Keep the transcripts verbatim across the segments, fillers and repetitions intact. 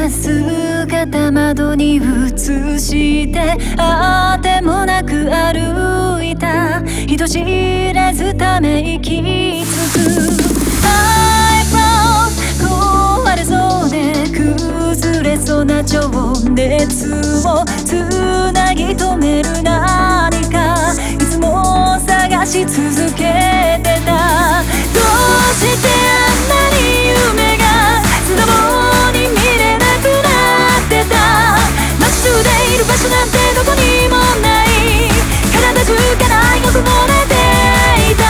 な姿窓に映してあてもなく歩いた人知らずため息つく I found 壊れそうで崩れそうな情熱をつなぎ止める何かいつも探し続けてたどうしてあんなに夢が素直に見れなくなってたまっすぐでいる場所なんてどこにもない体中から愛がこぼれていた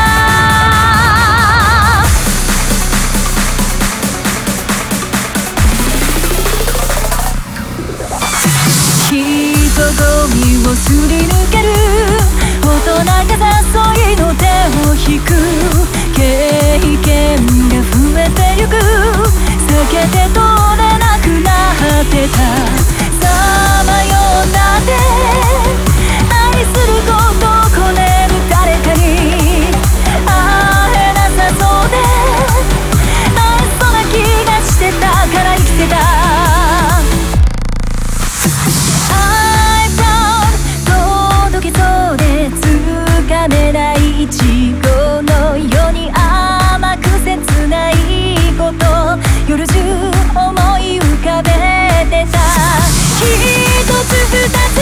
人混みをすり抜ける大人が誘いの手を引く経験が増えてゆく避けて通れなくなってたさまよったって愛することをこねる誰かに会えなさそうで会えそうな気がしてたから生きてた届きそうでつかめないイチゴのように甘く切ないこと夜中思い浮かべてた一つ二つ